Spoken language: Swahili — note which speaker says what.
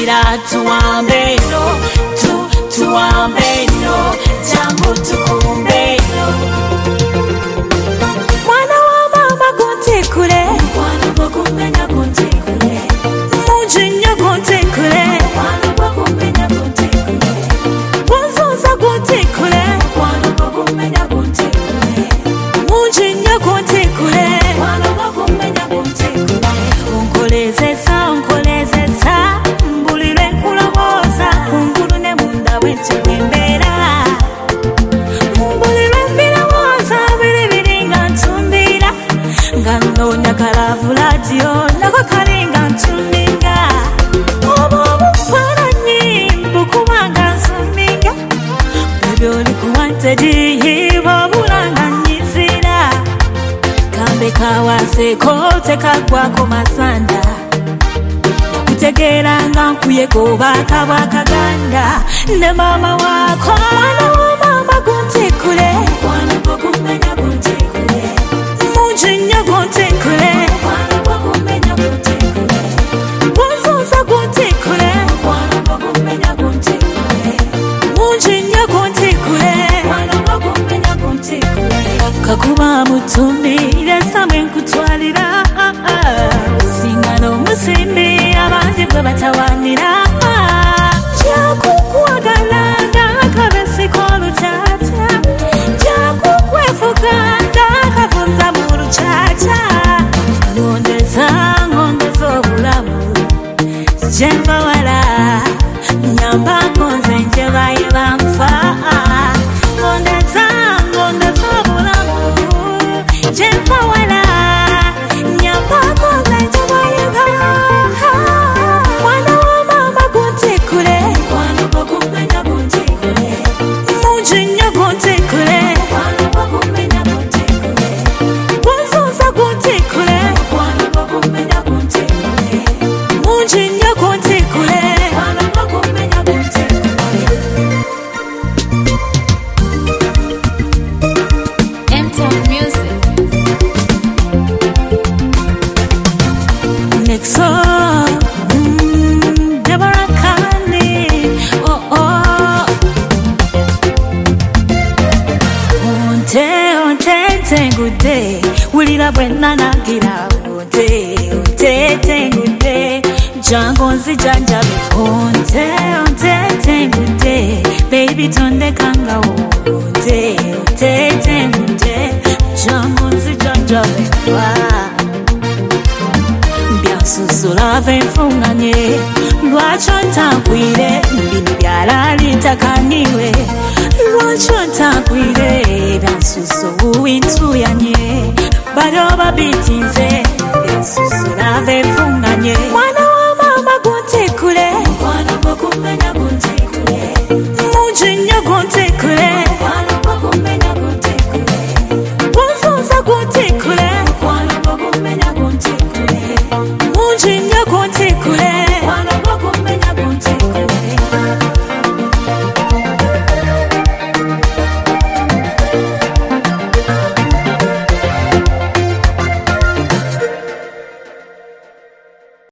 Speaker 1: Nyizira tuwambeno, tuwambeno, jangu tukumbeno. Mwana wa mama guntikule, mwana wa kumenya guntikule, mujinya guntikule, mwana wa kumenya guntikule, bunzuza guntikule, mwana wa kumenya guntikule, mujinya guntikule, mwana wa kumenya guntikule. Unkolezesa, mbulire kulowoza, kungulune munda wetubembera. Mbulire mbirowoza, biri nga ntumbira, nga nnonya kalavu radio, nako kalinga ntumbinga. Obwo obufaananyi mbukubanga nsumbinga, ebyo oli kuwantedi bw'obulanga nyizira. Kambe kawaseko tekagwako masanda, kutegera nga nkuyeko bakabakaganda. Ne mama wako mwana wa mama guntikule, mwana wa kumenya guntikule, mujinya guntikule, mwana wa kumenya guntikule, bunzuza guntikule, mwana wa kumenya guntikule, mujinya guntikule, mwana wa kumenya guntikule. Kakuba mutumbire samwe nkutwalira, singano musimbi abandi bwe batawanira. Jakukuwagalanga akabesi k'olutata, jakukwefuganga akavunza mu lucaca. Ngondeza obulamu gye mbawala, nyambako nze nje bayi banfa. Ngondeza obulamu gye mbawala, nyambako nze nje bayi banfa. Mwana wa mama guntikule, mwana wa kumenya guntikule, mujinya guntikule, mwana wa kumenya guntikule, bunzuza guntikule, mwana wa kumenya guntikule, mujinya guntikule, mwana wa kumenya guntikule. M-Town Music. Next up, Deborah Kani, Onte ngude, wulira bwenna nagira. Onte ngude, jangu nzijanjabe. Onte ngude, baby tonde kanga. Onte ngude, jangu nzijanjabe. Byansusula venfunganye, lwaki ontakwire, bino byalali ntakaniwe. Lwaki ontakwire, byansusu buwintuyanye, balo babitinze, byansusula venfunganye. Mwana wa mama guntikule, mwana wa kumenya guntikule, mujinya guntikule,